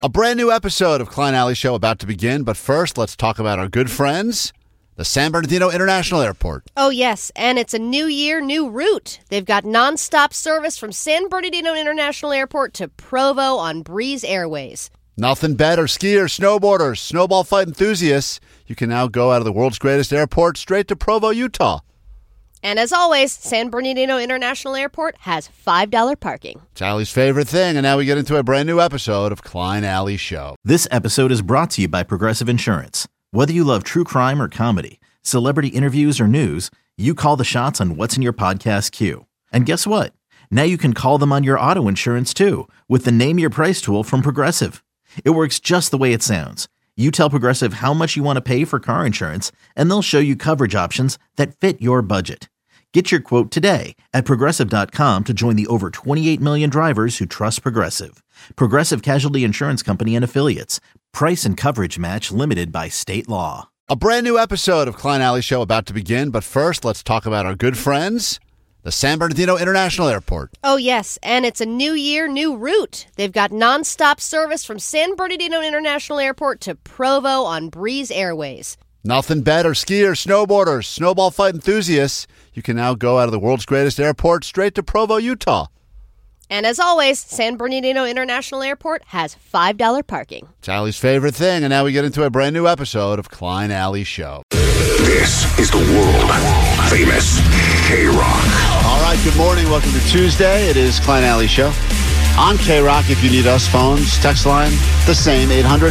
A brand new episode of Klein Alley Show about to begin, but first, let's talk about our good friends, the San Bernardino International Airport. Oh, yes, and it's a new year, new route. They've got nonstop service from San Bernardino International Airport to Provo on Breeze Airways. Nothing better, skiers, snowboarders, snowball fight enthusiasts. You can now go out of the world's greatest airport straight to Provo, Utah. And as always, San Bernardino International Airport has $5 parking. It's Allie's favorite thing, and now we get into a brand new episode of Klein Alley Show. This episode is brought to you by Progressive Insurance. Whether you love true crime or comedy, celebrity interviews or news, you call the shots on what's in your podcast queue. And guess what? Now you can call them on your auto insurance too with the Name Your Price tool from Progressive. It works just the way it sounds. You tell Progressive how much you want to pay for car insurance, and they'll show you coverage options that fit your budget. Get your quote today at Progressive.com to join the over 28 million drivers who trust Progressive. Progressive Casualty Insurance Company and Affiliates. Price and coverage match limited by state law. A brand new episode of Klein Alley Show about to begin, but first, let's talk about our good friends, the San Bernardino International Airport. Oh, yes, and it's a new year, new route. They've got nonstop service from San Bernardino International Airport to Provo on Breeze Airways. Nothing better, skiers, snowboarders, snowball fight enthusiasts. You can now go out of the world's greatest airport straight to Provo, Utah. And as always, San Bernardino International Airport has $5 parking. It's Allie's favorite thing, and now we get into a brand new episode of Klein Alley Show. This is the world-famous K-Rock. All right, good morning. Welcome to Tuesday. It is Klein Alley Show. On K-Rock, if you need us, phones, text line, the same,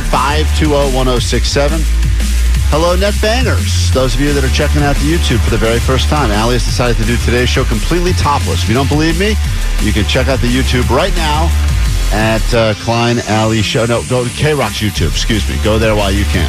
800-520-1067. Hello, Net Bangers. Those of you that are checking out the YouTube for the very first time, Allie has decided to do today's show completely topless. If you don't believe me, you can check out the YouTube right now at Klein Alley Show. No, go to K-Rock's YouTube. Excuse me. Go there while you can.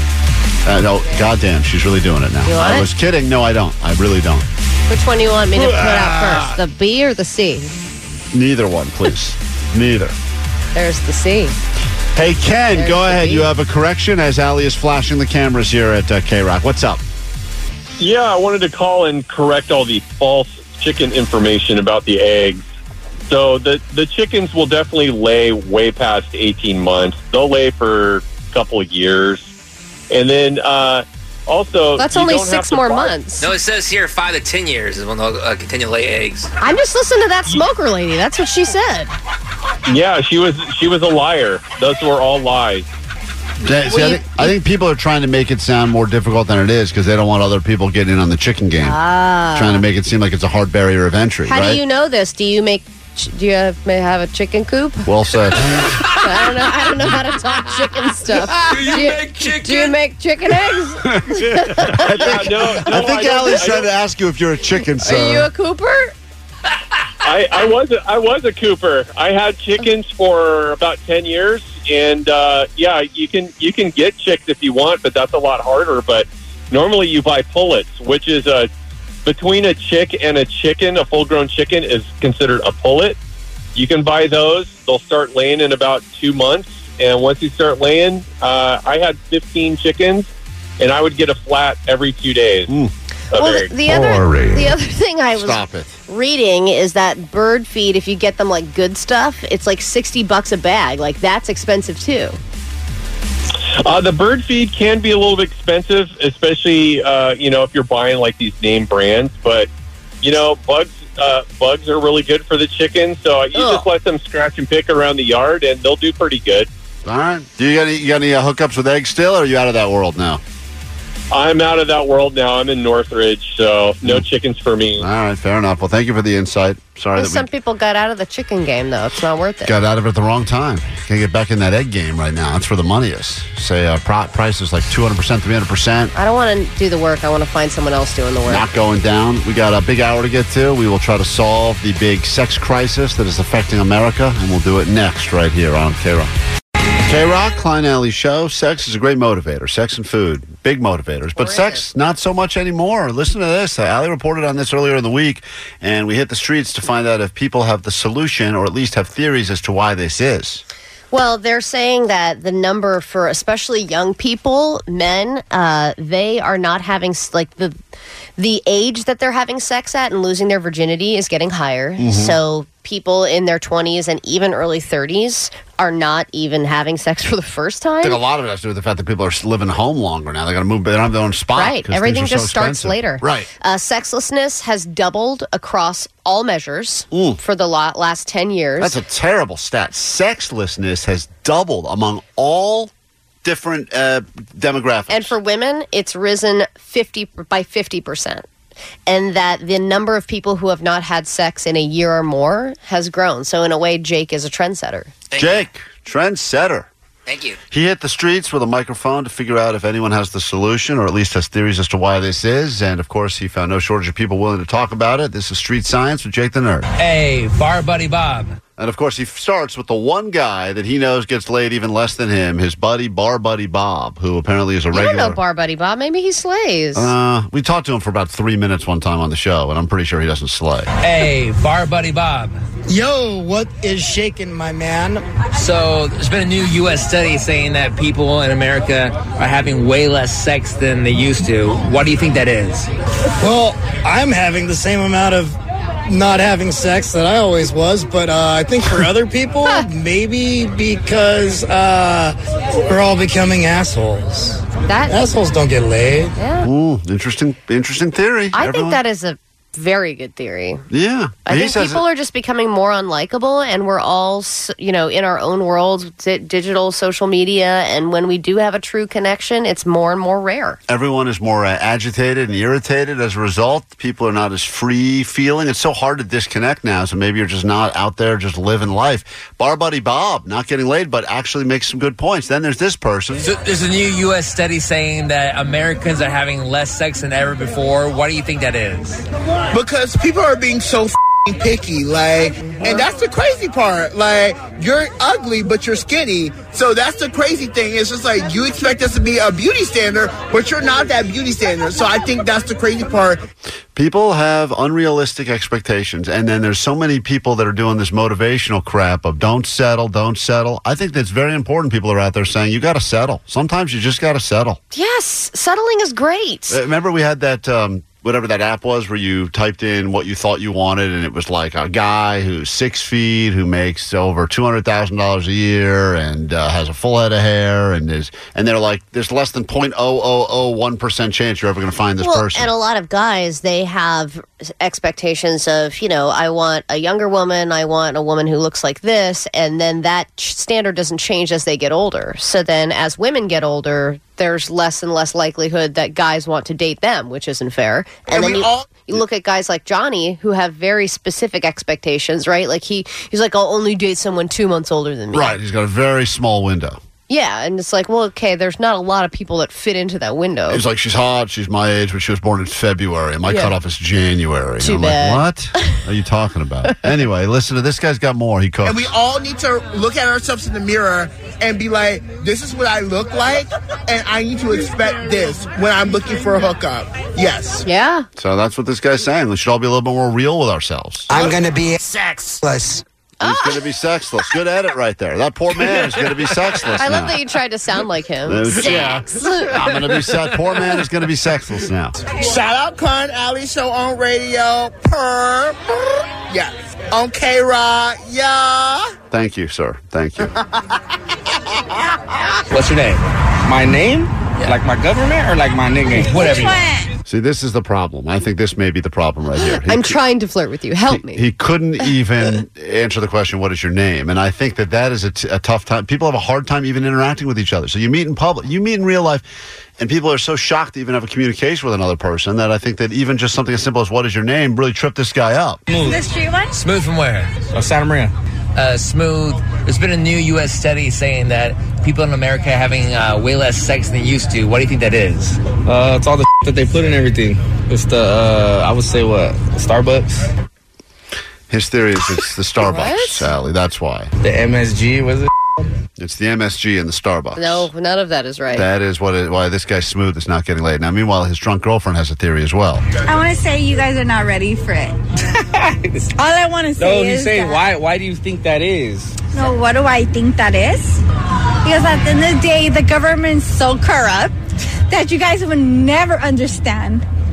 No, goddamn, she's really doing it now. You want I it? was kidding. No, I don't. I really don't. Which one do you want me to put out first, the B or the C? Neither one, please. Neither. There's the C. Hey, Ken, There's go the ahead. B. You have a correction as Allie is flashing the cameras here at K-Rock. What's up? Yeah, I wanted to call and correct all the false chicken information about the eggs. So the chickens will definitely lay way past 18 months. They'll lay for a couple of years. And then also... That's you only don't have 6 to more buy- months. No, it says here 5 to 10 years is when they'll continue to lay eggs. I'm just listening to that smoker lady. That's what she said. Yeah, she was a liar. Those were all lies. See, I think people are trying to make it sound more difficult than it is because they don't want other people getting in on the chicken game. Trying to make it seem like it's a hard barrier of entry, How right? do you know this? Do you have a chicken coop? Well said. I don't know how to talk chicken stuff. Do you make chicken? Do you make chicken eggs? I think Allie's trying to ask you if you're a chicken, sir. Are you a cooper? I was a cooper. I had chickens for about 10 years, and yeah, you can get chicks if you want, but that's a lot harder. But normally you buy pullets, which is between a chick and a chicken. A full-grown chicken is considered a pullet. You can buy those. They'll start laying in about 2 months, and once you start laying, I had 15 chickens, and I would get a flat every 2 days. Well, the other thing I was Stop it. reading is that bird feed, if you get them like good stuff, it's like $60 a bag. Like that's expensive too. The bird feed can be a little bit expensive, especially if you're buying like these name brands. But bugs are really good for the chickens, so you just let them scratch and pick around the yard, and they'll do pretty good. All right. Do you got any hookups with eggs still, or are you out of that world now? I'm out of that world now. I'm in Northridge, so no chickens for me. All right, fair enough. Well, thank you for the insight. Sorry that Some people got out of the chicken game though. It's not worth we it. got out of it at the wrong time. Can't get back in that egg game right now. That's where the money is. Say price is like 200%, 300%. I don't want to do the work. I want to find someone else doing the work. Not going down. We got a big hour to get to. We will try to solve the big sex crisis that is affecting America, and we'll do it next right here on K-Rock. K-Rock, Klein Alley Show. Sex is a great motivator. Sex and food, big motivators. But sex, not so much anymore. Listen to this. Alley reported on this earlier in the week, and we hit the streets to find out if people have the solution or at least have theories as to why this is. Well, they're saying that the number for especially young people, men, they are not having The age that they're having sex at and losing their virginity is getting higher. So people in their 20s and even early 30s are not even having sex for the first time. I think a lot of it has to do with the fact that people are living home longer now. They got to move. They don't have their own spot. Right. 'cause Everything things are just so starts expensive. later. Right. Sexlessness has doubled across all measures for the last 10 years. That's a terrible stat. Sexlessness has doubled among all different demographics. And for women, it's risen 50%. And that the number of people who have not had sex in a year or more has grown. So in a way, Jake is a trendsetter. Jake, trendsetter. Thank you. He hit the streets with a microphone to figure out if anyone has the solution or at least has theories as to why this is. And, of course, he found no shortage of people willing to talk about it. This is Street Science with Jake the Nerd. Hey, Bar Buddy Bob. And, of course, he starts with the one guy that he knows gets laid even less than him, his buddy, Bar Buddy Bob, who apparently is a You regular. don't know Bar Buddy Bob. Maybe he slays. We talked to him for about 3 minutes one time on the show, and I'm pretty sure he doesn't slay. Hey, Bar Buddy Bob. Yo, what is shaking, my man? So there's been a new U.S. study saying that people in America are having way less sex than they used to. Why do you think that is? Well, I'm having the same amount of not having sex that I always was, but I think for other people, maybe because we're all becoming assholes. Assholes don't get laid. Yeah. Ooh, interesting theory. I think that is a very good theory. Yeah. I think people are just becoming more unlikable, and we're all, in our own worlds, digital, social media, and when we do have a true connection, it's more and more rare. Everyone is more agitated and irritated as a result. People are not as free feeling. It's so hard to disconnect now, so maybe you're just not out there just living life. Bar Buddy Bob, not getting laid, but actually makes some good points. Then there's this person. So there's a new U.S. study saying that Americans are having less sex than ever before. Why do you think that is? Because people are being so picky, and that's the crazy part. You're ugly, but you're skinny. So that's the crazy thing. It's just you expect us to be a beauty standard, but you're not that beauty standard. So I think that's the crazy part. People have unrealistic expectations, and then there's so many people that are doing this motivational crap of don't settle, don't settle. I think that's very important. People are out there saying you got to settle. Sometimes you just got to settle. Yes, settling is great. Remember we had that whatever that app was where you typed in what you thought you wanted, and it was like a guy who's 6 feet, who makes over $200,000 a year and has a full head of hair, and they're like, there's less than 0.0001% chance you're ever going to find this person. And a lot of guys, they have expectations of, I want a younger woman, I want a woman who looks like this, and then that standard doesn't change as they get older. So then as women get older, there's less and less likelihood that guys want to date them, which isn't fair. And then you look at guys like Johnny who have very specific expectations, right? Like he's like, I'll only date someone 2 months older than me. Right, he's got a very small window. Yeah, and it's like, well, okay, there's not a lot of people that fit into that window. He's like, she's hot, she's my age, but she was born in February, and my cutoff is January. Too and I'm bad. like, what are you talking about? Anyway, listen to this guy's got more. He cooks. And we all need to look at ourselves in the mirror and be like, this is what I look like, and I need to expect this when I'm looking for a hookup. Yes. Yeah. So that's what this guy's saying. We should all be a little bit more real with ourselves. I'm going to be sexless. He's going to be sexless. Good edit right there. That poor man is going to be sexless I now. love that you tried to sound like him. Yeah. I'm going to be sad. Poor man is going to be sexless now. Shout out Con Alley Show on radio. Purr. Yes. On K-Rock. Yeah. Thank you, sir. Thank you. What's your name? My name? Yeah. Like my government or like my nickname? Whatever you See, this is the problem. I think this may be the problem right here. I'm trying to flirt with you. Help me. He couldn't even answer the question, what is your name? And I think that is a tough time. People have a hard time even interacting with each other. So you meet in public, you meet in real life, and people are so shocked to even have a communication with another person that I think that even just something as simple as what is your name really tripped this guy up. Smooth. The street one? Smooth from where? Santa Maria. Smooth. There's been a new U.S. study saying that people in America are having way less sex than they used to. What do you think that is? It's all the that they put in everything. It's the, I would say what? Starbucks? His theory is it's the Starbucks, Sally. That's why. The MSG, was it? It's the MSG and the Starbucks. No, none of that is right. That is why this guy Smooth is not getting laid. Now, meanwhile, his drunk girlfriend has a theory as well. I want to say you guys are not ready for it. All I want to say is why do you think that is? No, what do I think that is? Because at the end of the day, the government's so corrupt that you guys would never understand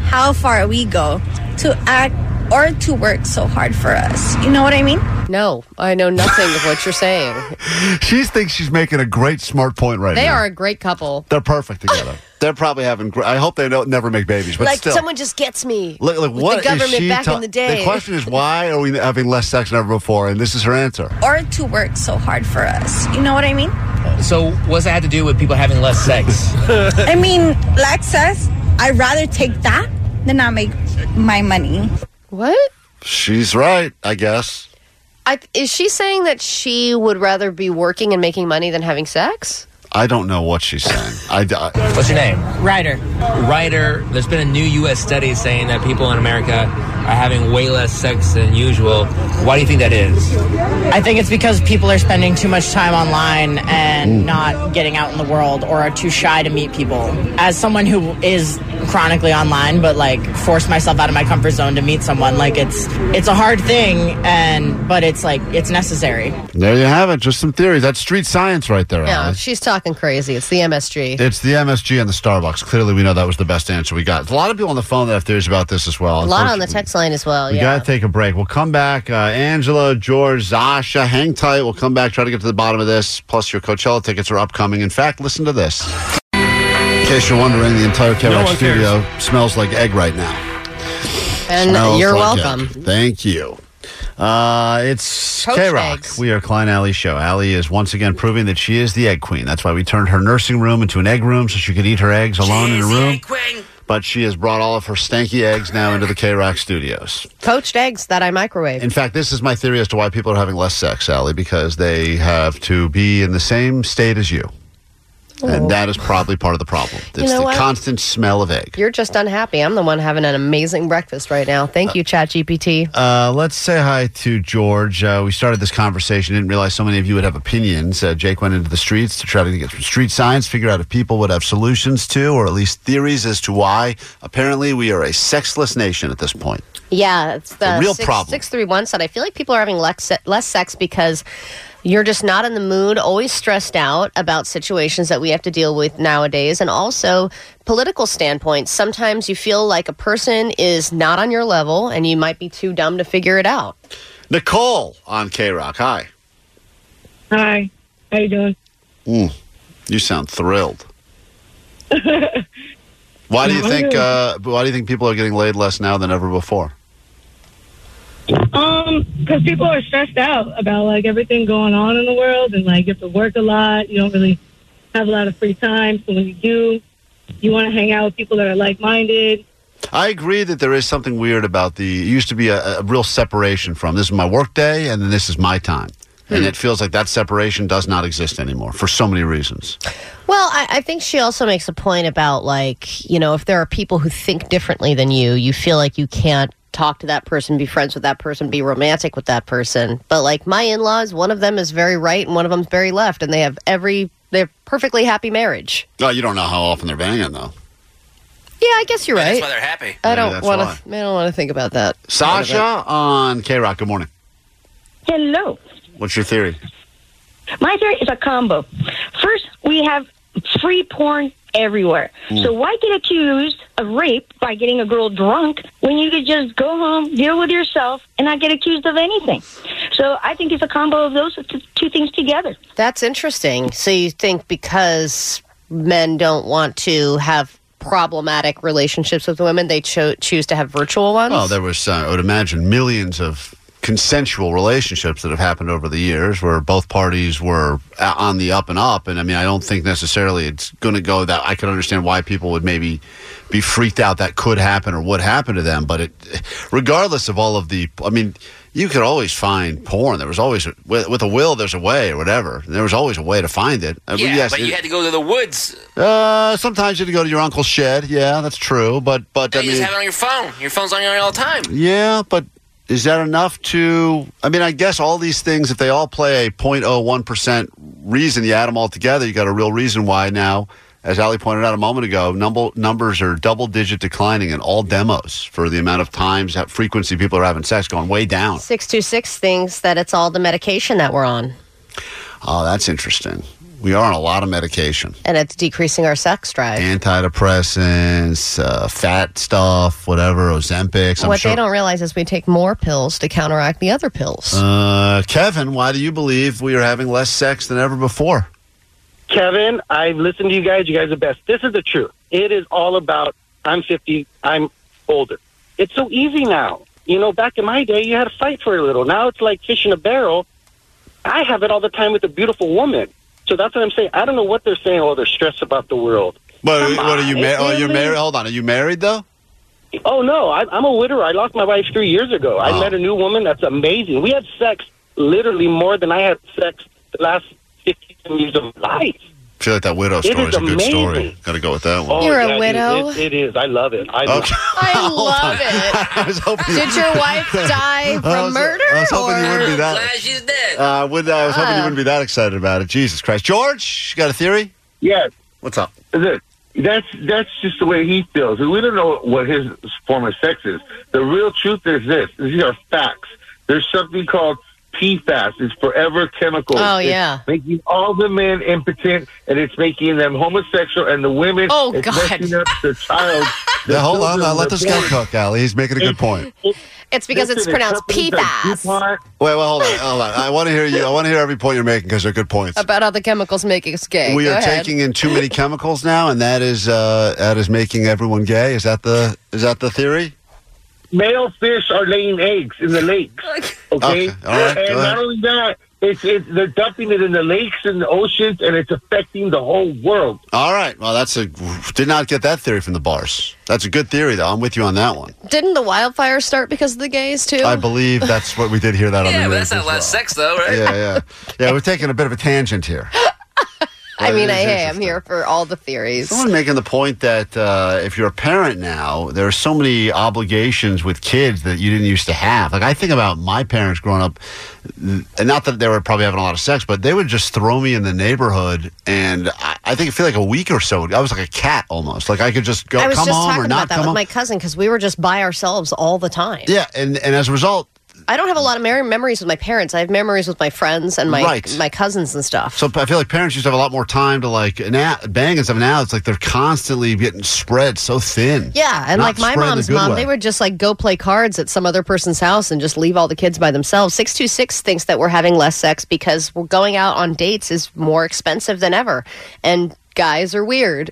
how far we go to act or to work so hard for us. You know what I mean? No, I know nothing of what you're saying. She thinks she's making a great, smart point right now. They are a great couple. They're perfect together. They're probably having. I hope they don't never make babies, but like still, someone just gets me. Like what the government is she back in the day. The question is, why are we having less sex than ever before? And this is her answer. Or to work so hard for us. You know what I mean? So what's that have to do with people having less sex? I mean, like says, I'd rather take that than not make my money. What? She's right, I guess. Is she saying that she would rather be working and making money than having sex? I don't know what she's saying. What's your name? Ryder. Ryder, there's been a new U.S. study saying that people in America are having way less sex than usual. Why do you think that is? I think it's because people are spending too much time online and not getting out in the world, or are too shy to meet people. As someone who is chronically online, but like force myself out of my comfort zone to meet someone, like it's a hard thing, but it's like it's necessary. There you have it. Just some theories. That's street science right there. Yeah, Alice. she's talking crazy. It's the MSG. It's the MSG and the Starbucks. Clearly, we know that was the best answer we got. There's a lot of people on the phone that have theories about this as well. A lot on the text line as well. We got to take a break. We'll come back. Angela, George, Zasha, hang tight. We'll come back, try to get to the bottom of this. Plus, your Coachella tickets are upcoming. In fact, listen to this. In case you're wondering, the entire KROC studio smells like egg right now. And smells you're like welcome. Egg. Thank you. It's KROC. We are Klein Alley Show. Allie is once again proving that she is the egg queen. That's why we turned her nursing room into an egg room so she could eat her eggs alone in a room. Egg queen. But she has brought all of her stanky eggs now into the KROC studios. Poached eggs that I microwave. In fact, this is my theory as to why people are having less sex, Allie, because they have to be in the same state as you. And that is probably part of the problem. It's the constant smell of egg. You're just unhappy. I'm the one having an amazing breakfast right now. Thank you, ChatGPT. Let's say hi to George. We started this conversation. Didn't realize so many of you would have opinions. Jake went into the streets to try to get some street science, figure out if people would have solutions to, or at least theories as to why. Apparently, we are a sexless nation at this point. Yeah, it's the real problem. 631 said, I feel like people are having less sex because you're just not in the mood, always stressed out about situations that we have to deal with nowadays. And also political standpoints. Sometimes you feel like a person is not on your level and you might be too dumb to figure it out. Nicole on KROC. Hi. Hi. How you doing? You sound thrilled. Why do you think people are getting laid less now than ever before? Because people are stressed out about like everything going on in the world, and like you have to work a lot. You don't really have a lot of free time. So when you do, you want to hang out with people that are like-minded. I agree that there is something weird about it used to be a real separation from this is my work day and then this is my time. And it feels like that separation does not exist anymore for so many reasons. Well, I think she also makes a point about like, if there are people who think differently than you feel like you can't talk to that person, be friends with that person, be romantic with that person. But like my in-laws, one of them is very right and one of them's very left, and they have they're perfectly happy marriage. Oh, you don't know how often they're banging though. Yeah, I guess you're right. That's why they're happy. I don't want to think about that. Sasha on KROC. Good morning. Hello. What's your theory? My theory is a combo. First, we have free porn everywhere. So why get accused of rape by getting a girl drunk when you could just go home, deal with yourself, and not get accused of anything? So I think it's a combo of those two things together. That's interesting. So you think because men don't want to have problematic relationships with women, they choose to have virtual ones? Oh, there was, I would imagine, millions of consensual relationships that have happened over the years where both parties were on the up and up. And I mean, I don't think necessarily it's going to go that I could understand why people would maybe be freaked out that could happen or would happen to them. But regardless of all of you could always find porn. There was always, with a will, there's a way or whatever. There was always a way to find it. But you had to go to the woods. Sometimes you had to go to your uncle's shed. Yeah, that's true. But you just have it on your phone. Your phone's on you all the time. Yeah, but is that enough to... I guess all these things, if they all play a 0.01% reason, you add them all together, you got a real reason why now, as Ali pointed out a moment ago, numbers are double-digit declining in all demos for the amount of times, frequency people are having sex going way down. 626 thinks that it's all the medication that we're on. Oh, that's interesting. We are on a lot of medication. And it's decreasing our sex drive. Antidepressants, fat stuff, whatever, Ozempic. What they don't realize is we take more pills to counteract the other pills. Kevin, why do you believe we are having less sex than ever before? Kevin, I've listened to you guys. You guys are the best. This is the truth. It is all about, I'm 50, I'm older. It's so easy now. You know, back in my day, you had to fight for a little. Now it's like fish in a barrel. I have it all the time with a beautiful woman. So that's what I'm saying. I don't know what they're saying. Oh, they're stressed about the world. What are you married? Oh, you're married? Hold on. Are you married, though? Oh, no. I'm a widower. I lost my wife 3 years ago. I met a new woman that's amazing. We had sex literally more than I had sex the last 15 years of life. I feel like that widow story is a good story. Got to go with that one. Oh, You're a widow? It is. I love it. I love it. I was hoping Did your wife die from murder? I was hoping you wouldn't be that. Glad she's dead. I was hoping you wouldn't be that excited about it. Jesus Christ. George, you got a theory? Yes. What's up? That's just the way he feels. We don't know what his form of sex is. The real truth is this. These are facts. There's something called PFAS. It's forever chemicals. Oh, yeah. It's making all the men impotent, and it's making them homosexual, and the women, it's messing up the child. Yeah, hold on. Let this guy cook, Allie. He's making a good point. It's because it's pronounced PFAS. Wait, hold on. I want to hear you. I want to hear every point you're making because they're good points. About how the chemicals make us gay. We Go are ahead. taking in too many chemicals now, and that is making everyone gay. Is that the theory? Male fish are laying eggs in the lakes. Okay? All right, and not only that, they're dumping it in the lakes and the oceans, and it's affecting the whole world. All right. Well, did not get that theory from the bars. That's a good theory, though. I'm with you on that one. Didn't the wildfires start because of the gays, too? I believe that's what we did hear that on the Yeah, news. but that's not less sex, though, right? Yeah, we're taking a bit of a tangent here. I mean, hey, I'm here for all the theories. Someone making the point that if you're a parent now, there are so many obligations with kids that you didn't used to have. Like, I think about my parents growing up, and not that they were probably having a lot of sex, but they would just throw me in the neighborhood, and I feel like a week or so, I was like a cat almost. Like, I could just go, I was come just home talking or about not that come with home. my cousin because we were just by ourselves all the time. Yeah, and as a result, I don't have a lot of memories with my parents. I have memories with my friends and my cousins and stuff. So I feel like parents used to have a lot more time to bang and stuff. Now it's like they're constantly getting spread so thin. Yeah, and Not like my spread in a mom's good mom, way. they would just like go play cards at some other person's house and just leave all the kids by themselves. 626 thinks that we're having less sex because we're going out on dates is more expensive than ever. And guys are weird.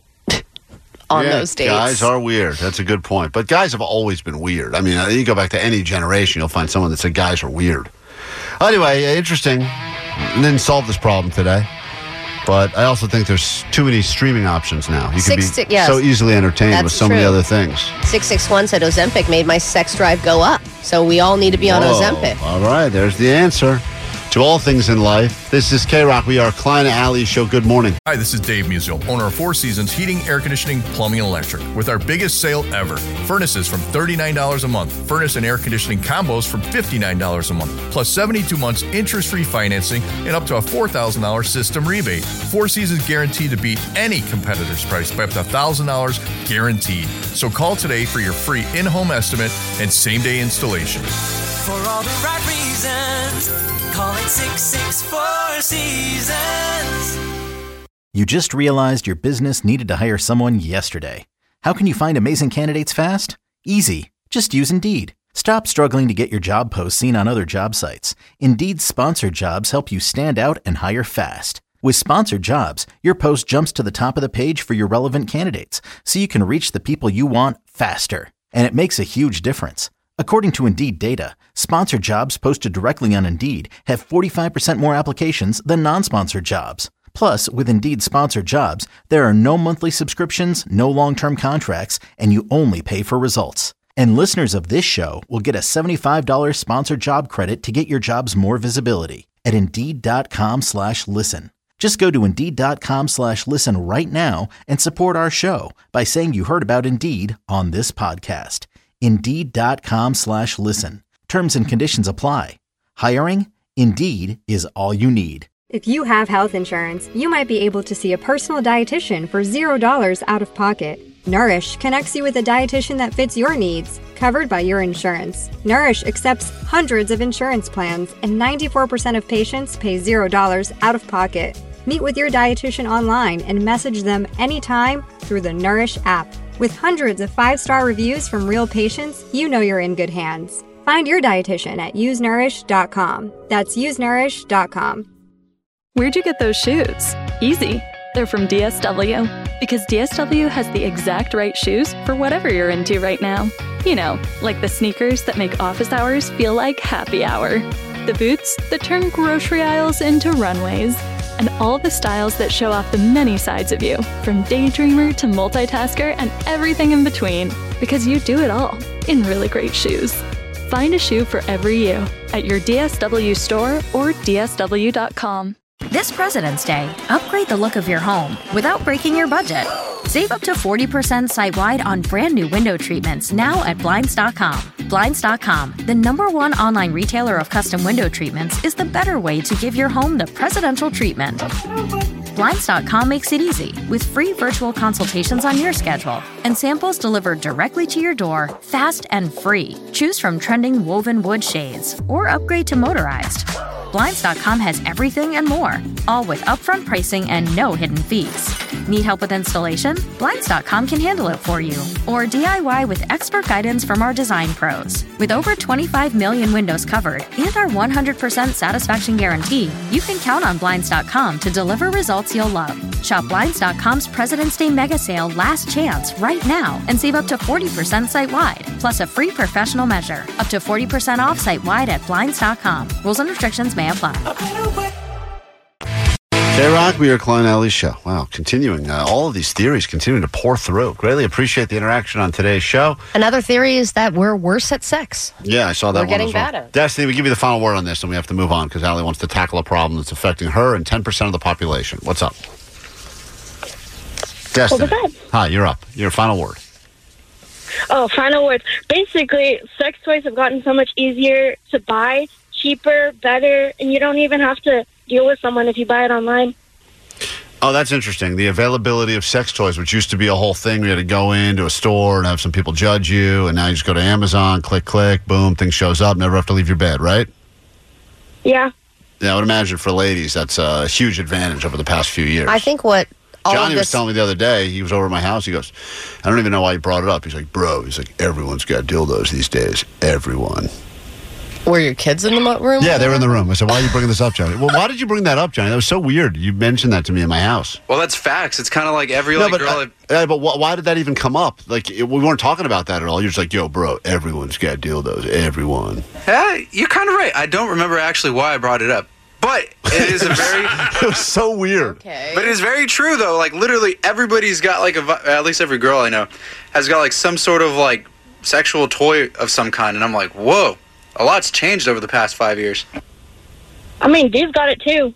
On those dates. Guys are weird. That's a good point. But guys have always been weird. I mean, you go back to any generation, you'll find someone that said guys are weird. Anyway, interesting. Didn't solve this problem today. But I also think there's too many streaming options now. You can be so easily entertained with so many other things. 661 said Ozempic made my sex drive go up. So we all need to be on Ozempic. All right, there's the answer to all things in life. This is K-Rock. We are Klein Alley Show. Good morning. Hi, this is Dave Musial, owner of Four Seasons Heating, Air Conditioning, Plumbing, and Electric, with our biggest sale ever. Furnaces from $39 a month. Furnace and air conditioning combos from $59 a month. Plus 72 months interest-free financing and up to a $4,000 system rebate. Four Seasons guaranteed to beat any competitor's price by up to $1,000 guaranteed. So call today for your free in-home estimate and same-day installation. For all the right reasons, call it 664 Seasons. You just realized your business needed to hire someone yesterday. How can you find amazing candidates fast? Easy. Just use Indeed. Stop struggling to get your job posts seen on other job sites. Indeed's sponsored jobs help you stand out and hire fast. With sponsored jobs, your post jumps to the top of the page for your relevant candidates, so you can reach the people you want faster. And it makes a huge difference. According to Indeed data, sponsored jobs posted directly on Indeed have 45% more applications than non-sponsored jobs. Plus, with Indeed sponsored jobs, there are no monthly subscriptions, no long-term contracts, and you only pay for results. And listeners of this show will get a $75 sponsored job credit to get your jobs more visibility at Indeed.com/listen. Just go to Indeed.com/listen right now and support our show by saying you heard about Indeed on this podcast. Indeed.com/listen. Terms and conditions apply. Hiring? Indeed is all you need. If you have health insurance, you might be able to see a personal dietitian for $0 out of pocket. Nourish connects you with a dietitian that fits your needs, covered by your insurance. Nourish accepts hundreds of insurance plans, and 94% of patients pay $0 out of pocket. Meet with your dietitian online and message them anytime through the Nourish app. With hundreds of 5-star reviews from real patients, you know you're in good hands. Find your dietitian at usenourish.com. That's usenourish.com. Where'd you get those shoes? Easy. They're from DSW. Because DSW has the exact right shoes for whatever you're into right now. You know, like the sneakers that make office hours feel like happy hour. The boots that turn grocery aisles into runways. And all the styles that show off the many sides of you, from daydreamer to multitasker and everything in between. Because you do it all in really great shoes. Find a shoe for every you at your DSW store or DSW.com. This President's Day, upgrade the look of your home without breaking your budget. Save up to 40% site-wide on brand new window treatments now at Blinds.com. Blinds.com, the #1 online retailer of custom window treatments, is the better way to give your home the presidential treatment. Blinds.com makes it easy with free virtual consultations on your schedule and samples delivered directly to your door, fast and free. Choose from trending woven wood shades or upgrade to motorized. Blinds.com has everything and more, all with upfront pricing and no hidden fees. Need help with installation? Blinds.com can handle it for you. Or DIY with expert guidance from our design pros. With over 25 million windows covered and our 100% satisfaction guarantee, you can count on Blinds.com to deliver results you'll love. Shop Blinds.com's President's Day Mega Sale Last Chance right now and save up to 40% site-wide, plus a free professional measure. Up to 40% off site-wide at Blinds.com. Rules and restrictions may apply. K-Rock, we are Klein Alley Show. Wow, continuing. All of these theories continuing to pour through. Greatly appreciate the interaction on today's show. Another theory is that we're worse at sex. Yeah, I saw that We're one getting as well. better. Destiny, we give you the final word on this, and we have to move on because Allie wants to tackle a problem that's affecting her and 10% of the population. What's up? Destiny. Hi, you're up. Your final word. Oh, final words. Basically, sex toys have gotten so much easier to buy, cheaper, better, and you don't even have to deal with someone if you buy it online. Oh, that's interesting. The availability of sex toys, which used to be a whole thing. We had to go into a store and have some people judge you, and now you just go to Amazon, click, boom, thing shows up, never have to leave your bed, right? Yeah. Yeah, I would imagine for ladies, that's a huge advantage over the past few years. I think what all Johnny of was this... telling me the other day, he was over at my house, he goes, I don't even know why you brought it up. He's like, bro, everyone's got dildos these days. Everyone. Were your kids in the room? Yeah, they were in the room. I said, why are you bringing this up, Johnny? Well, why did you bring that up, Johnny? That was so weird. You mentioned that to me in my house. Well, that's facts. It's kind of like every No, girl. but why did that even come up? Like, we weren't talking about that at all. You're just like, yo, bro, everyone's got dildos. Everyone. Yeah, you're kind of right. I don't remember actually why I brought it up. But it is a very... It was so weird. Okay. But it is very true, though. Like, literally, everybody's got, like, at least every girl I know has got, like, some sort of, like, sexual toy of some kind. And I'm like, whoa. A lot's changed over the past 5 years. I mean, dude's got it, too.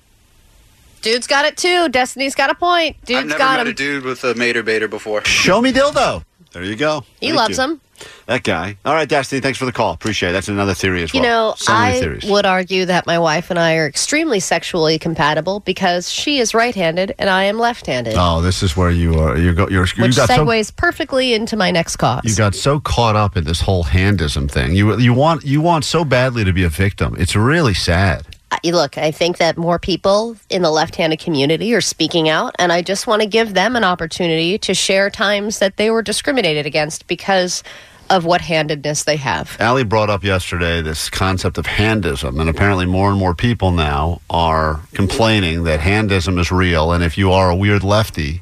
Dude's got it, too. Destiny's got a point. Dude's I've never got met him. a dude with a mater baiter before. Show me dildo. There you go. He Thank loves you. them. That guy. All right, Destiny, thanks for the call. Appreciate it. That's another theory as well. You know, so many I theories. would argue that my wife and I are extremely sexually compatible because she is right-handed and I am left-handed. Oh, this is where you are. You got which so, segues perfectly into my next cause. you got so caught up in this whole handism thing. You want so badly to be a victim. It's really sad. Look, I think that more people in the left-handed community are speaking out, and I just want to give them an opportunity to share times that they were discriminated against because of what handedness they have. Allie brought up yesterday this concept of handism, and apparently more and more people now are complaining that handism is real, and if you are a weird lefty,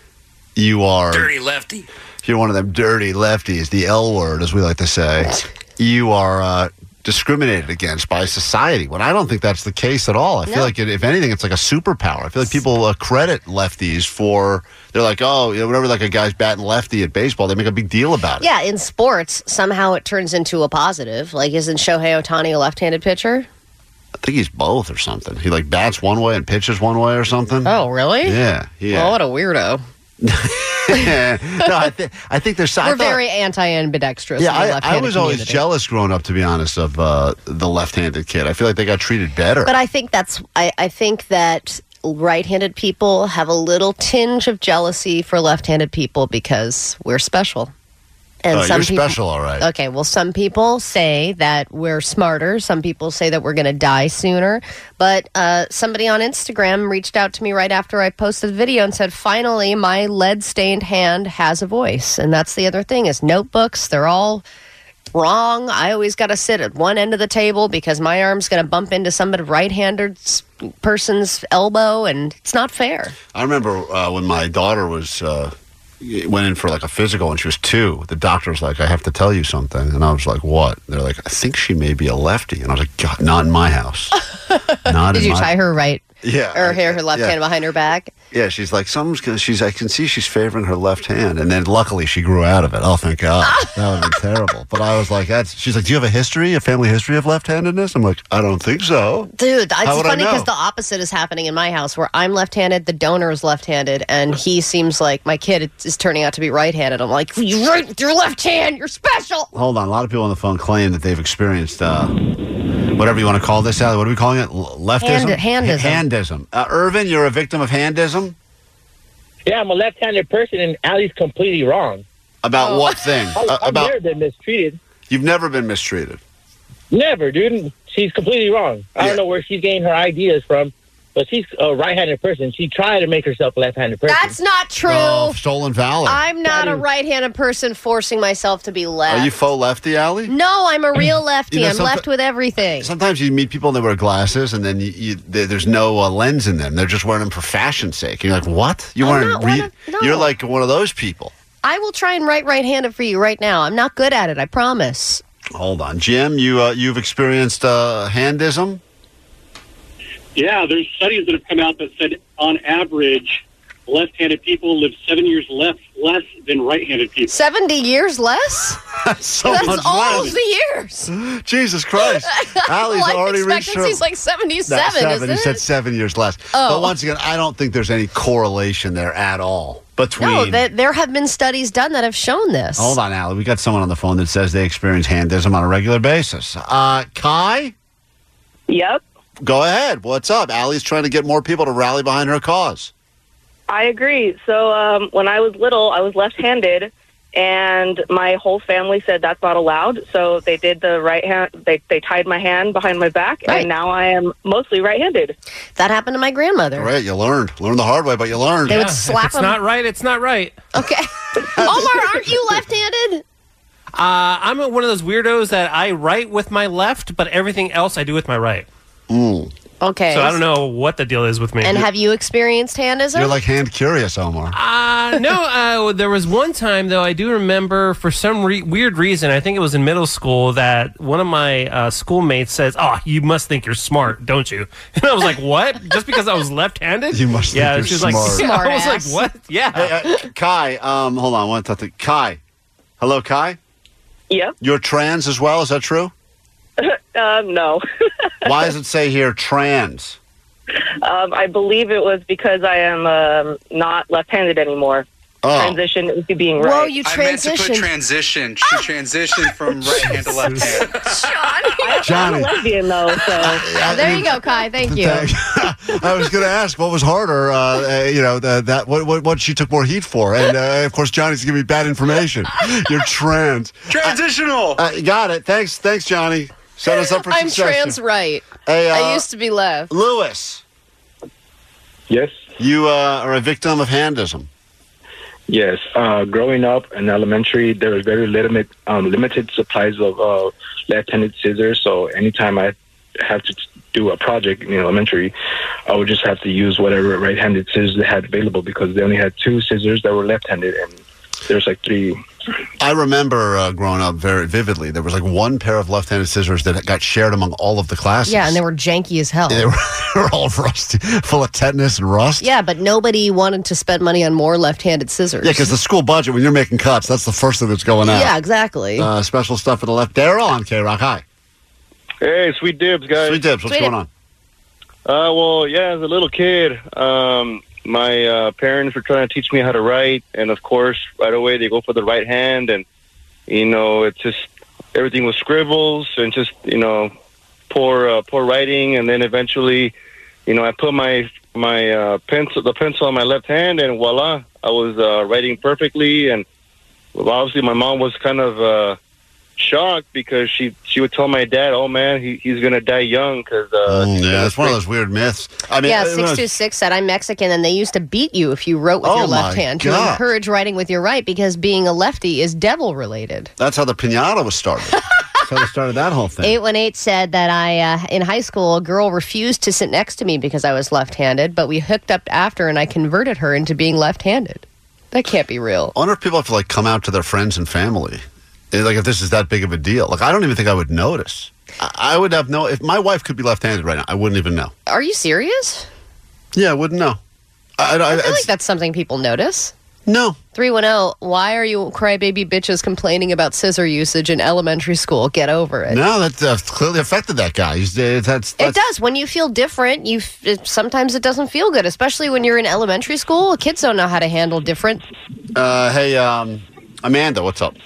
you are... Dirty lefty. If you're one of them dirty lefties, the L word, as we like to say, you are... discriminated against by society, when I don't think that's the case at all. I feel like, if anything, it's like a superpower. I feel like people credit lefties for, they're like, oh, you know, whenever like a guy's batting lefty at baseball, they make a big deal about it. Yeah, in sports, somehow it turns into a positive. Like, isn't Shohei Ohtani a left-handed pitcher? I think he's both or something. He like bats one way and pitches one way or something. Oh, really? Yeah. Well, what a weirdo. No, I think there's... We're very anti-ambidextrous. Yeah, in the I left-handed was always community. jealous growing up, to be honest, of the left-handed kid. I feel like they got treated better. But I think I think that right-handed people have a little tinge of jealousy for left-handed people because we're special. And you're special, all right. Okay, well, some people say that we're smarter. Some people say that we're going to die sooner. But somebody on Instagram reached out to me right after I posted the video and said, finally, my lead-stained hand has a voice. And that's the other thing is notebooks. They're all wrong. I always got to sit at one end of the table because my arm's going to bump into somebody right-handed person's elbow, and it's not fair. I remember when my daughter went in for like a physical and she was 2. The doctor was like, I have to tell you something. And I was like, what? They're like, I think she may be a lefty. And I was like, God, not in my house. Did you tie her right? Yeah. Or her left hand behind her back? Yeah, she's like, I can see she's favoring her left hand. And then luckily she grew out of it. Oh, thank God. That would have been terrible. But I was like, she's like, do you have a family history of left-handedness? I'm like, I don't think so. Dude, it's funny because the opposite is happening in my house where I'm left-handed, the donor is left-handed, and he seems like my kid is turning out to be right-handed. I'm like, you're right with your left hand, you're special. Hold on. A lot of people on the phone claim that they've experienced whatever you want to call this, Allie. What are we calling it? Leftism? Handism. Handism. Irvin, you're a victim of handism? Yeah, I'm a left-handed person, and Allie's completely wrong. About what thing? I've never been mistreated. You've never been mistreated? Never, dude. She's completely wrong. I don't know where she's getting her ideas from, but she's a right-handed person. She tried to make herself a left-handed person. That's not true. Oh, stolen valor. I'm not a right-handed person forcing myself to be left. Are you faux lefty, Allie? No, I'm a real lefty. I'm left with everything. Sometimes you meet people that wear glasses, and then there's no lens in them. They're just wearing them for fashion's sake. You're like, what? You're like one of those people. I will try and write right-handed for you right now. I'm not good at it, I promise. Hold on. Jim, you've experienced handism? Yeah, there's studies that have come out that said, on average, left-handed people live 7 years less than right-handed people. 70 years less? That's all of the years. Jesus Christ. Allie's Life already reached her... expectancy's like 77, isn't it? He said 7 years less. Oh. But once again, I don't think there's any correlation there at all between... No, there have been studies done that have shown this. Hold on, Allie. We got someone on the phone that says they experience handism on a regular basis. Kai? Yep. Go ahead. What's up? Allie's trying to get more people to rally behind her cause. I agree. So when I was little, I was left-handed, and my whole family said that's not allowed. So they did the right hand. They tied my hand behind my back, and now I am mostly right-handed. That happened to my grandmother. Right, you learned the hard way, but you learned. They would slap if it's not right, it's not right. Okay. Omar, aren't you left-handed? I'm one of those weirdos that I write with my left, but everything else I do with my right. Okay. So I don't know what the deal is with me. And have you experienced handism? You're like hand curious, Omar. No, there was one time, though, I do remember for some weird reason, I think it was in middle school, that one of my schoolmates says, "Oh, you must think you're smart, don't you?" And I was like, what? Just because I was left-handed? You must think you're smart. I was like, what? Yeah. Hey, Kai, hold on. I want to talk to Kai. Hello, Kai? Yep. You're trans as well, is that true? No. Why does it say here trans? I believe it was because I am not left-handed anymore. Transition into being right. Whoa, you I meant to put transitioned. transition. She transitioned from right hand to left hand. Johnny. I'm a lesbian, though, so... There you go, Kai. Thank you. I was going to ask what was harder, what she took more heat for. And, of course, Johnny's giving me bad information. You're trans. Transitional. Got it. Thanks, Johnny. Set us up for I'm success. trans right. Hey, I used to be left. Lewis. Yes? You are a victim of handism. Yes. Growing up in elementary, there was very limited supplies of left-handed scissors. So anytime I had to do a project in elementary, I would just have to use whatever right-handed scissors they had available because they only had 2 scissors that were left-handed, and there's like 3. I remember growing up very vividly. There was like one pair of left-handed scissors that got shared among all of the classes. Yeah, and they were janky as hell. They were all rusty, full of tetanus and rust. Yeah, but nobody wanted to spend money on more left-handed scissors. Yeah, because the school budget, when you're making cuts, that's the first thing that's going out. Yeah, exactly. Special stuff for the left. Daryl on K-Rock. Hi. Hey, Sweet Dibs, guys. Sweet Dibs, what's going on? Well, yeah, as a little kid, my parents were trying to teach me how to write, and of course, right away they go for the right hand, and it's just everything was scribbles and just poor writing, and then eventually, I put my pencil on my left hand, and voila, I was writing perfectly, and obviously my mom was kind of shocked because she would tell my dad, "Oh man, he's gonna die young." Because it's one of those weird myths. I mean, 626 said, "I'm Mexican, and they used to beat you if you wrote with your left hand to encourage writing with your right because being a lefty is devil related." That's how the piñata was started. That's how they started that whole thing. 818 said that in high school, a girl refused to sit next to me because I was left-handed, but we hooked up after, and I converted her into being left-handed. That can't be real. I wonder if people have to like come out to their friends and family. Like if this is that big of a deal. Like I don't even think I would notice. I would have no. If my wife could be left-handed right now, I wouldn't even know. Are you serious? Yeah, I wouldn't know. I feel like that's something people notice. No. 310, why are you crybaby bitches complaining about scissor usage in elementary school? Get over it. No, that clearly affected that guy. It does. When you feel different, sometimes it doesn't feel good, especially when you're in elementary school. Kids don't know how to handle different. Hey, Amanda, what's up?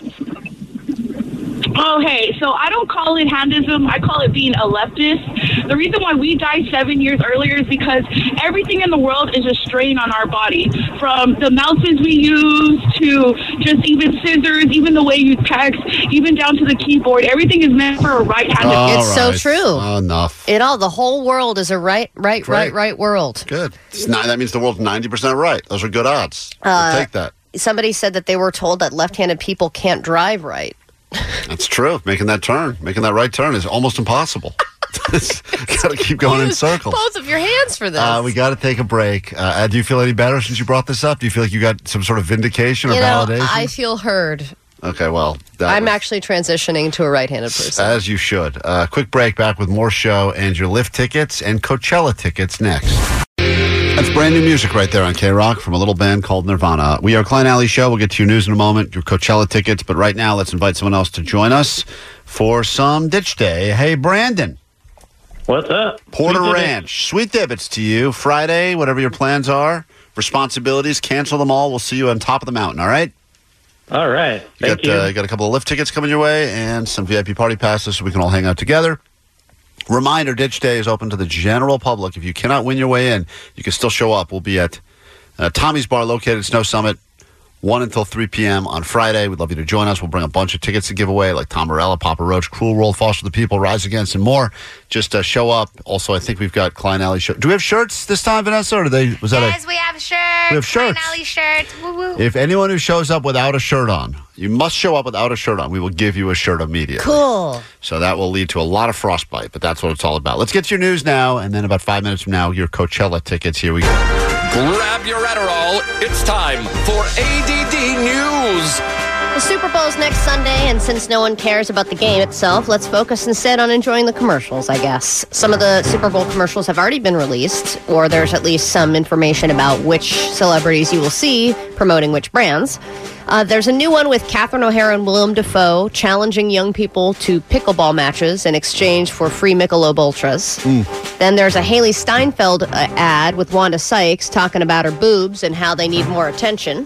Oh, hey, so I don't call it handism. I call it being a leftist. The reason why we died 7 years earlier is because everything in the world is a strain on our body. From the mouses we use to just even scissors, even the way you text, even down to the keyboard. Everything is meant for a right-handed. It's so true. Enough. The whole world is a right world. Good. That means the world's 90% right. Those are good odds. I'll take that. Somebody said that they were told that left-handed people can't drive right. That's true. Making that right turn is almost impossible. Got to keep going in circles. Both of your hands for this. We got to take a break. Do you feel any better since you brought this up? Do you feel like you got some sort of vindication or validation? I feel heard. Okay, well. I'm actually transitioning to a right-handed person. As you should. Quick break, back with more show and your Lyft tickets and Coachella tickets next. That's brand new music right there on K-Rock from a little band called Nirvana. We are Klein Alley Show. We'll get to your news in a moment, your Coachella tickets. But right now, let's invite someone else to join us for some Ditch Day. Hey, Brandon. What's up? Porter Ranch. Sweet divots to you. Friday, whatever your plans are, responsibilities, cancel them all. We'll see you on top of the mountain, all right? All right. Thank you. You got a couple of Lyft tickets coming your way and some VIP party passes so we can all hang out together. Reminder, Ditch Day is open to the general public. If you cannot win your way in, you can still show up. We'll be at Tommy's Bar located at Snow Summit, 1 until 3 p.m. on Friday. We'd love you to join us. We'll bring a bunch of tickets to give away, like Tom Morello, Papa Roach, Cruel World, Foster the People, Rise Against, and more. Just show up. Also, I think we've got Klein Alley shirts. Do we have shirts this time, Vanessa? Or Yes, we have shirts. We have shirts. Klein Alley shirts. Woo woo. If anyone who shows up without a shirt on, you must show up without a shirt on. We will give you a shirt immediately. Cool. So that will lead to a lot of frostbite, but that's what it's all about. Let's get to your news now, and then about 5 minutes from now, your Coachella tickets. Here we go. Grab your Adderall. It's time for ADD News. The Super Bowl's next Sunday, and since no one cares about the game itself, let's focus instead on enjoying the commercials, I guess. Some of the Super Bowl commercials have already been released, or there's at least some information about which celebrities you will see promoting which brands. There's a new one with Catherine O'Hara and Willem Dafoe challenging young people to pickleball matches in exchange for free Michelob Ultras. Then there's a Haley Steinfeld ad with Wanda Sykes talking about her boobs and how they need more attention.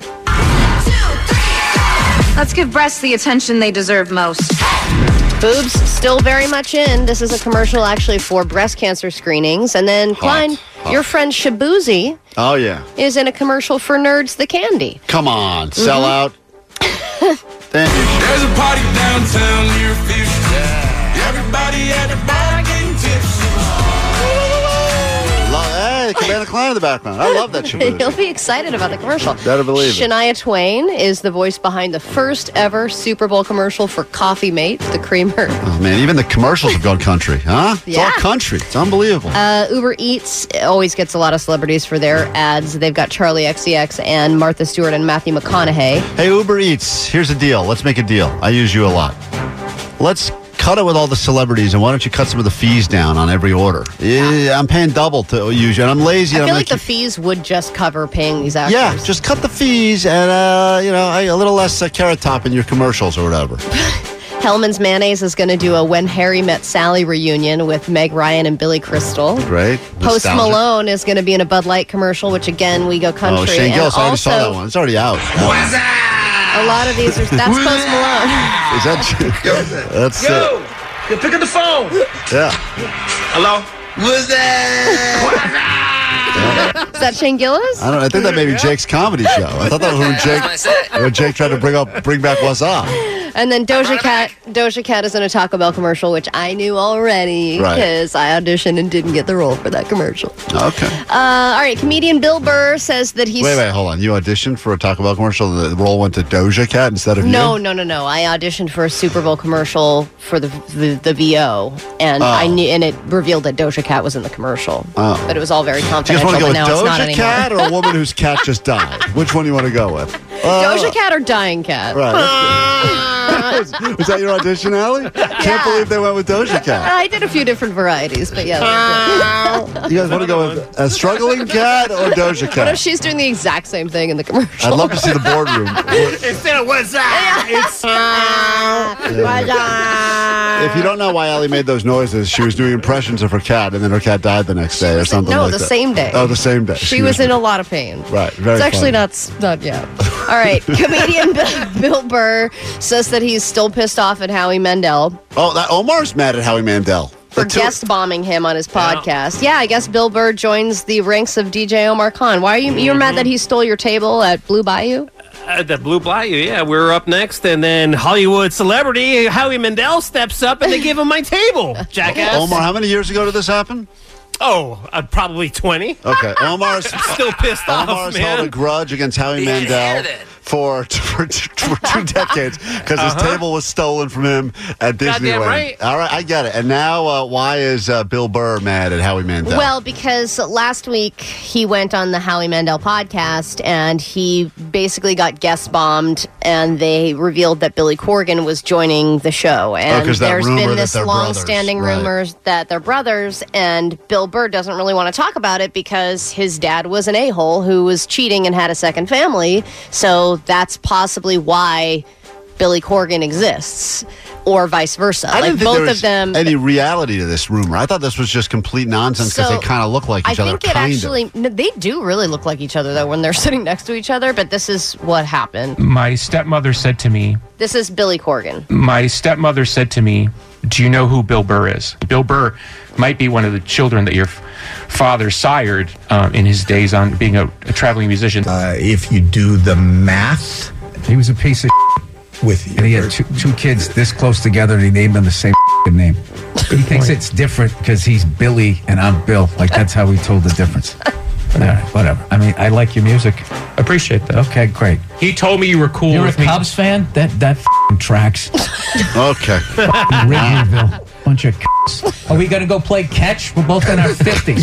Let's give breasts the attention they deserve most. Boobs still very much in. This is a commercial actually for breast cancer screenings. And then, Klein, your friend Shabuzi Oh, yeah. is in a commercial for Nerds the Candy. Come on, sell out. Thank you. There's a party downtown near Fish. Yeah. Everybody at the bar getting tipsy. Hey, Cabana Klein in the background. I love that Shabuzi. You'll be excited about the commercial. Better believe it. Shania Twain is the voice behind the first ever Super Bowl commercial for Coffee Mate, the creamer. Oh, man, even the commercials have gone country, huh? It's all country. It's unbelievable. Uber Eats always gets a lot of celebrities for their ads. They've got Charlie XCX and Martha Stewart and Matthew McConaughey. Hey, Uber Eats, here's a deal. Let's make a deal. I use you a lot. Let's cut it with all the celebrities, and why don't you cut some of the fees down on every order? Yeah, I'm paying double to use you, and I'm lazy. I and feel I'm like the fees would just cover paying these actors. Yeah, just cut the fees and, a little less Carrot Top in your commercials or whatever. Hellman's Mayonnaise is going to do a When Harry Met Sally reunion with Meg Ryan and Billy Crystal. Great. Post Malone is going to be in a Bud Light commercial, which again, we go country. Oh, Shane Gillis, I already saw also, that one. It's already out. a lot of these are, that's Post Malone. Is that that's Yo, you're picking the phone. Yeah. Hello? What's that? Is that Shane Gillis? I don't know. I think that may be Jake's comedy show. I thought that was when Jake tried to bring back What's Up. And then Doja Cat is in a Taco Bell commercial, which I knew already because I auditioned and didn't get the role for that commercial. Okay. All right. Comedian Bill Burr says that he's... Wait, hold on. You auditioned for a Taco Bell commercial and the role went to Doja Cat instead of you? No. I auditioned for a Super Bowl commercial for the VO, and I knew, and it revealed that Doja Cat was in the commercial. Oh. But it was all very Do you confidential. just want to go with but now it's not Doja Cat or a woman whose cat just died? Which one do you want to go with? Doja Cat or Dying Cat? Right. Was that your audition, Allie? Can't believe they went with Doja Cat. I did a few different varieties, but yeah. You guys want to go with a struggling cat or Doja Cat? What if she's doing the exact same thing in the commercial? I'd love to see the boardroom. Instead of what's that? It's If you don't know why Allie made those noises, she was doing impressions of her cat, and then her cat died the next day or something like that. No, the same day. Oh, the same day. She was in a lot of pain. Right, very It's actually funny. not yet. All right, comedian Bill Burr says that he's still pissed off at Howie Mandel. Oh, that Omar's mad at Howie Mandel. For guest bombing him on his podcast. Yeah, I guess Bill Burr joins the ranks of DJ Omar Khan. Why are you're mad that he stole your table at Blue Bayou? The Blue Bayou, yeah. We're up next, and then Hollywood celebrity Howie Mandel steps up, and they give him my table, jackass. Omar, how many years ago did this happen? Oh, probably 20. Okay, Omar's still pissed off, Omar's man. held a grudge against Howie Mandel for 2 decades because his table was stolen from him at Disneyland. Goddamn right. All right, I get it. And now, why is Bill Burr mad at Howie Mandel? Well, because last week he went on the Howie Mandel podcast and he basically got guest bombed, and they revealed that Billy Corgan was joining the show. And there's been this long-standing rumors that they're brothers, and Bill Burr doesn't really want to talk about it because his dad was an a-hole who was cheating and had a second family. So that's possibly why Billy Corgan exists, or vice versa. I didn't think both there was of them. any reality to this rumor. I thought this was just complete nonsense because they kind of look like each other. I think they do really look like each other though when they're sitting next to each other. But this is what happened. My stepmother said to me. This is Billy Corgan. My stepmother said to me, "Do you know who Bill Burr is?" Bill Burr might be one of the children that your father sired in his days on being a traveling musician. If you do the math, he was a piece of with you. And he had two kids this close together, and he named them the same name. He thinks it's different because he's Billy and I'm Bill. Like, that's how we told the difference. All right, whatever. I mean, I like your music. Appreciate that. Okay, great. He told me you were cool You're with a Cubs fan? That tracks. Okay. Wrigleyville. Bunch of Are we going to go play catch? We're both in our 50s.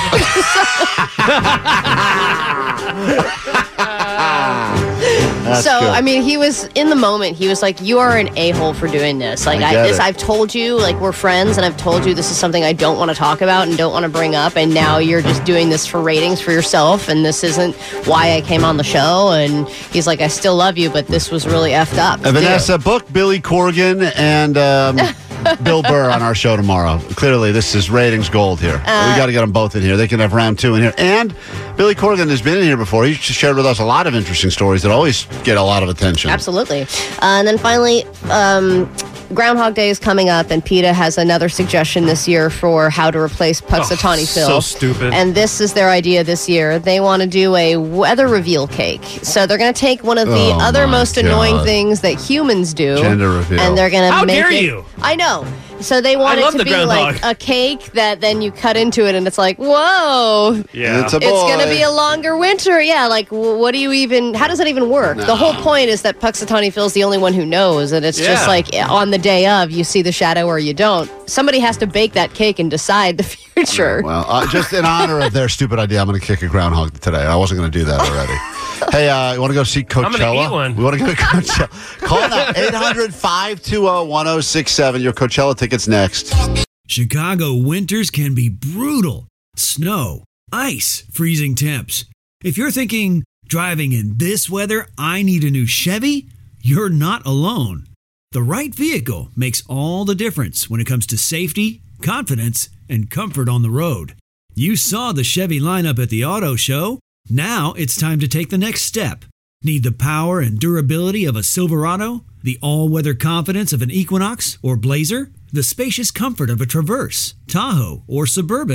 So, I mean, he was in the moment. He was like, "You are an a-hole for doing this. Like, I've told you, like, we're friends, and I've told you this is something I don't want to talk about and don't want to bring up, and now you're just doing this for ratings for yourself, and this isn't why I came on the show." And he's like, "I still love you, but this was really effed up." Vanessa, book Billy Corgan and Bill Burr on our show tomorrow. Clearly, this is ratings gold here. We got to get them both in here. They can have round 2 in here. And Billy Corgan has been in here before. He's shared with us a lot of interesting stories that always get a lot of attention. Absolutely. And then finally, Groundhog Day is coming up, and PETA has another suggestion this year for how to replace Punxsutawney Phil. So stupid. And this is their idea this year. They want to do a weather reveal cake. So they're going to take one of the other most annoying things that humans do. Gender reveal. And they're going to make How dare it. you? I know. So they want it to be like a cake that then you cut into it, and it's like, whoa. Yeah. It's a boy. It's going to be a longer winter. Yeah, like, what do you even, how does that even work? The whole point is that Punxsutawney Phil's the only one who knows, and it's just like on the day of, you see the shadow or you don't. Somebody has to bake that cake and decide the future. Well, just in honor of their stupid idea, I'm going to kick a groundhog today. I wasn't going to do that already. Hey, you want to go see Coachella? I'm going to eat one. We want to go to Coachella. Call now, 800-520-1067. Your Coachella tickets next. Chicago winters can be brutal. Snow, ice, freezing temps. If you're thinking, driving in this weather, I need a new Chevy, you're not alone. The right vehicle makes all the difference when it comes to safety, confidence, and comfort on the road. You saw the Chevy lineup at the auto show. Now it's time to take the next step. Need the power and durability of a Silverado? The all-weather confidence of an Equinox or Blazer? The spacious comfort of a Traverse, Tahoe, or Suburban?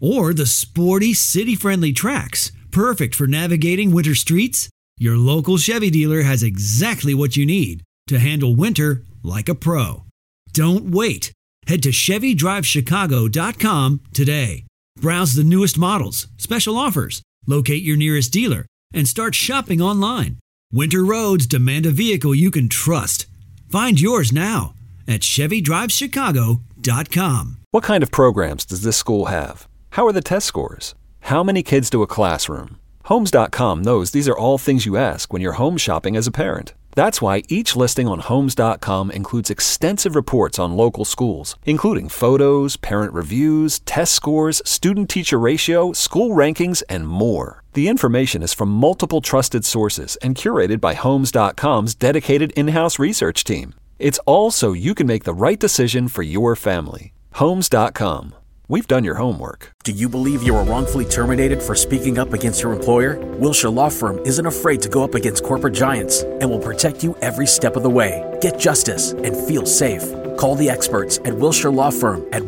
Or the sporty, city-friendly Trax, perfect for navigating winter streets? Your local Chevy dealer has exactly what you need to handle winter like a pro. Don't wait. Head to ChevyDriveChicago.com today. Browse the newest models, special offers, locate your nearest dealer, and start shopping online. Winter roads demand a vehicle you can trust. Find yours now at ChevyDriveChicago.com. What kind of programs does this school have? How are the test scores? How many kids to a classroom? Homes.com knows these are all things you ask when you're home shopping as a parent. That's why each listing on Homes.com includes extensive reports on local schools, including photos, parent reviews, test scores, student-teacher ratio, school rankings, and more. The information is from multiple trusted sources and curated by Homes.com's dedicated in-house research team. It's all so you can make the right decision for your family. Homes.com. We've done your homework. Do you believe you were wrongfully terminated for speaking up against your employer? Wilshire Law Firm isn't afraid to go up against corporate giants and will protect you every step of the way. Get justice and feel safe. Call the experts at Wilshire Law Firm at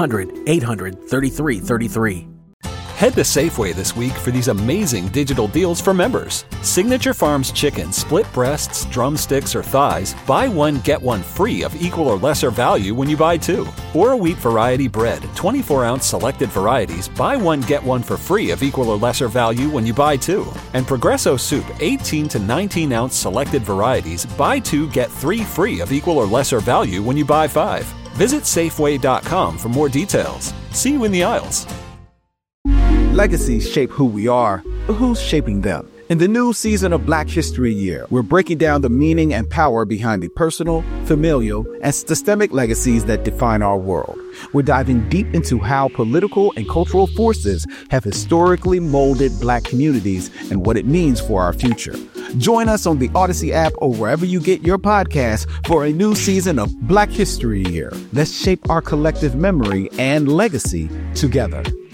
1-800-800-3333. Head to Safeway this week for these amazing digital deals for members. Signature Farms chicken, split breasts, drumsticks, or thighs, buy one, get one free of equal or lesser value when you buy two. Or a wheat variety bread, 24-ounce selected varieties, buy one, get one for free of equal or lesser value when you buy two. And Progresso soup, 18 to 19-ounce selected varieties, buy two, get three free of equal or lesser value when you buy five. Visit Safeway.com for more details. See you in the aisles. Legacies shape who we are, but who's shaping them? In the new season of Black History Year, we're breaking down the meaning and power behind the personal, familial, and systemic legacies that define our world. We're diving deep into how political and cultural forces have historically molded Black communities and what it means for our future. Join us on the Odyssey app or wherever you get your podcasts for a new season of Black History Year. Let's shape our collective memory and legacy together.